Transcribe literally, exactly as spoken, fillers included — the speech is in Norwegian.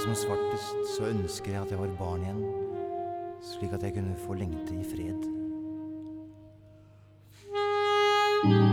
som svartest, så ønsker jeg at jeg var barn igjen, slik at jeg kunne få lengte i fred.